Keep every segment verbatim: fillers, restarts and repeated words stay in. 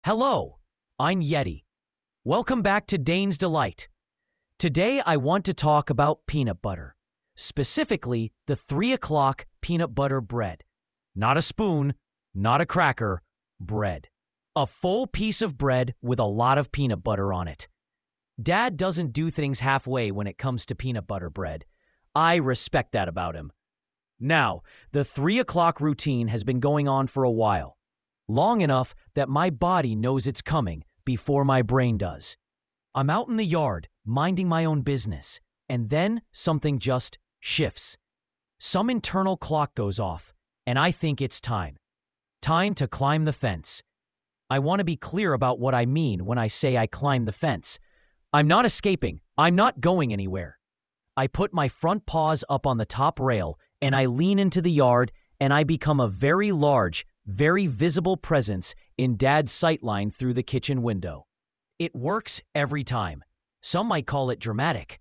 Hello, I'm Yeti. Welcome back to Dane's Delight. Today I want to talk about peanut butter, specifically the three o'clock peanut butter bread. Not a spoon, not a cracker, bread. A full piece of bread with a lot of peanut butter on it. Dad doesn't do things halfway when it comes to peanut butter bread. I respect that about him. Now, the three o'clock routine has been going on for a while. Long enough that my body knows it's coming before my brain does. I'm out in the yard, minding my own business, and then something just shifts. Some internal clock goes off, and I think it's time. Time to climb the fence. I want to be clear about what I mean when I say I climb the fence. I'm not escaping. I'm not going anywhere. I put my front paws up on the top rail, and I lean into the yard, and I become a very large, very visible presence in Dad's sightline through the kitchen window. It works every time. Some might call it dramatic.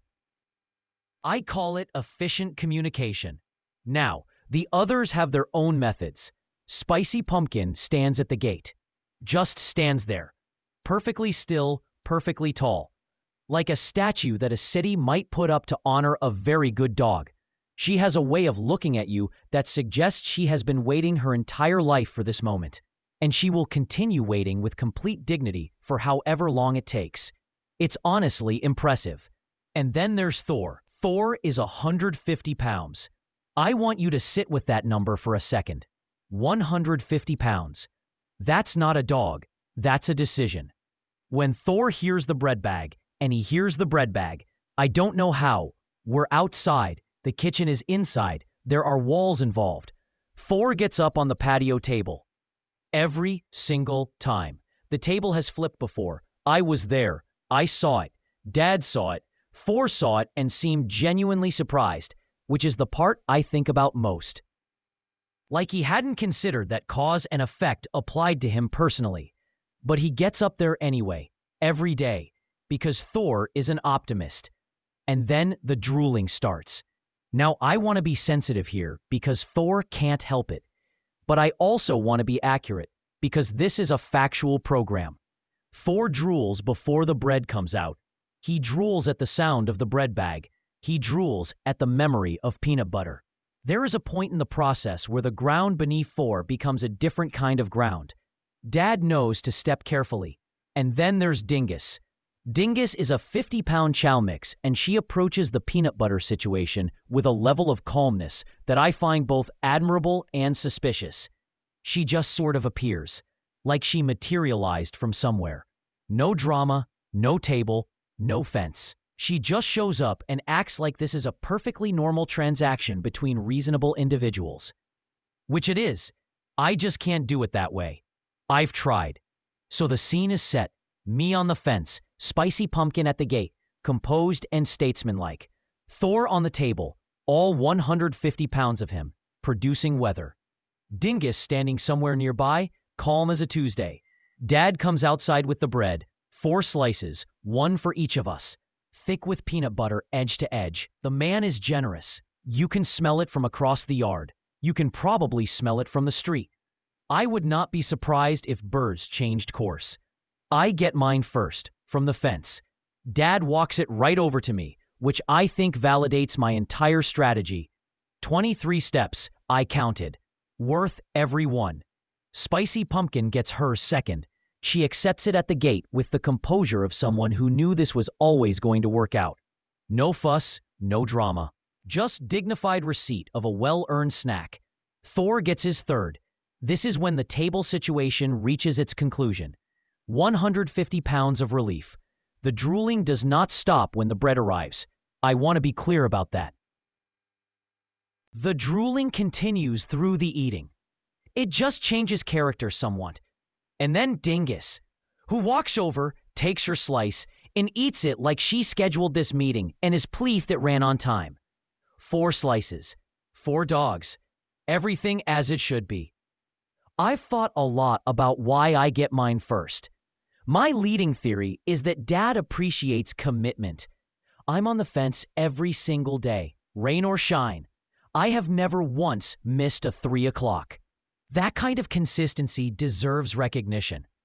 I call it efficient communication. Now, the others have their own methods. Spicy Pumpkin stands at the gate. Just stands there. Perfectly still, perfectly tall. Like a statue that a city might put up to honor a very good dog. She has a way of looking at you that suggests she has been waiting her entire life for this moment, and she will continue waiting with complete dignity for however long it takes. It's honestly impressive. And then there's Thor. Thor is one hundred fifty pounds. I want you to sit with that number for a second. one hundred fifty pounds. That's not a dog. That's a decision. When Thor hears the bread bag, and he hears the bread bag, I don't know how. We're outside. The kitchen is inside. There are walls involved. Thor gets up on the patio table. Every single time. The table has flipped before. I was there. I saw it. Dad saw it. Thor saw it and seemed genuinely surprised, which is the part I think about most. Like he hadn't considered that cause and effect applied to him personally. But he gets up there anyway, every day, because Thor is an optimist. And then the drooling starts. Now, I want to be sensitive here because Thor can't help it. But I also want to be accurate because this is a factual program. Thor drools before the bread comes out. He drools at the sound of the bread bag. He drools at the memory of peanut butter. There is a point in the process where the ground beneath Thor becomes a different kind of ground. Dad knows to step carefully. And then there's Dingus. Dingus is a fifty pound chow mix, and she approaches the peanut butter situation with a level of calmness that I find both admirable and suspicious. She just sort of appears, like she materialized from somewhere. No drama, no table, no fence. She just shows up and acts like this is a perfectly normal transaction between reasonable individuals. Which it is. I just can't do it that way. I've tried. So the scene is set. Me on the fence, Spicy Pumpkin at the gate, composed and statesmanlike. Thor on the table, all one hundred fifty pounds of him, producing weather. Dingus standing somewhere nearby, calm as a Tuesday. Dad comes outside with the bread, four slices, one for each of us. Thick with peanut butter edge to edge. The man is generous. You can smell it from across the yard. You can probably smell it from the street. I would not be surprised if birds changed course. I get mine first, from the fence. Dad walks it right over to me, which I think validates my entire strategy. twenty-three steps, I counted. Worth every one. Spicy Pumpkin gets hers second. She accepts it at the gate with the composure of someone who knew this was always going to work out. No fuss, no drama. Just dignified receipt of a well-earned snack. Thor gets his third. This is when the table situation reaches its conclusion. one hundred fifty pounds of relief. The drooling does not stop when the bread arrives. I want to be clear about that. The drooling continues through the eating. It just changes character somewhat. And then Dingus, who walks over, takes her slice, and eats it like she scheduled this meeting and is pleased it ran on time. Four slices. Four dogs. Everything as it should be. I've thought a lot about why I get mine first. My leading theory is that Dad appreciates commitment. I'm on the fence every single day, rain or shine. I have never once missed a three o'clock. That kind of consistency deserves recognition.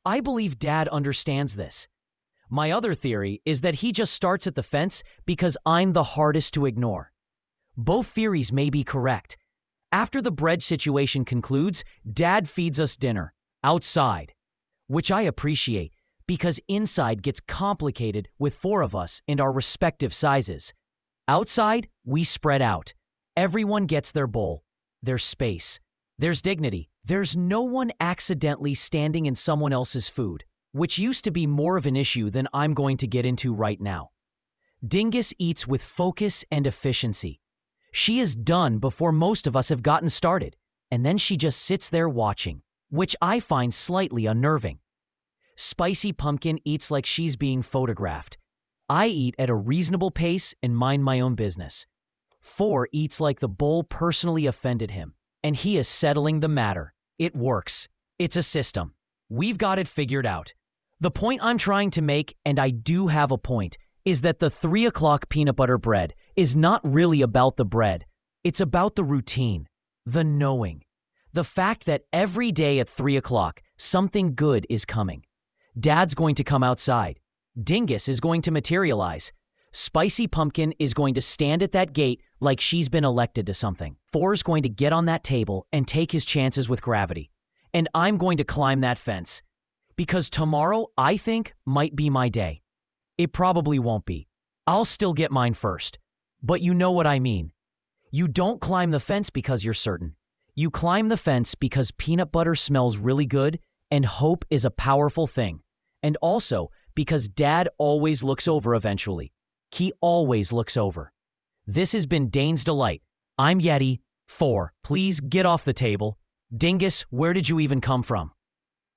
I believe Dad understands this. My other theory is that he just starts at the fence because I'm the hardest to ignore. Both theories may be correct. After the bread situation concludes, Dad feeds us dinner, outside, which I appreciate because inside gets complicated with four of us and our respective sizes. Outside, we spread out. Everyone gets their bowl. There's space. There's dignity. There's no one accidentally standing in someone else's food, which used to be more of an issue than I'm going to get into right now. Dingus eats with focus and efficiency. She is done before most of us have gotten started, and then she just sits there watching, which I find slightly unnerving. Spicy Pumpkin eats like she's being photographed. I eat at a reasonable pace and mind my own business. Four eats like the bowl personally offended him, and he is settling the matter. It works. It's a system. We've got it figured out. The point I'm trying to make, and I do have a point, is that the three o'clock peanut butter bread is not really about the bread. It's about the routine, the knowing, the fact that every day at three o'clock, something good is coming. Dad's going to come outside. Dingus is going to materialize. Spicy Pumpkin is going to stand at that gate like she's been elected to something. Four's going to get on that table and take his chances with gravity. And I'm going to climb that fence. Because tomorrow, I think, might be my day. It probably won't be. I'll still get mine first. But you know what I mean. You don't climb the fence because you're certain. You climb the fence because peanut butter smells really good and hope is a powerful thing. And also because Dad always looks over eventually. He always looks over. This has been Dane's Delight. I'm Yeti. Four, please get off the table. Dingus, where did you even come from?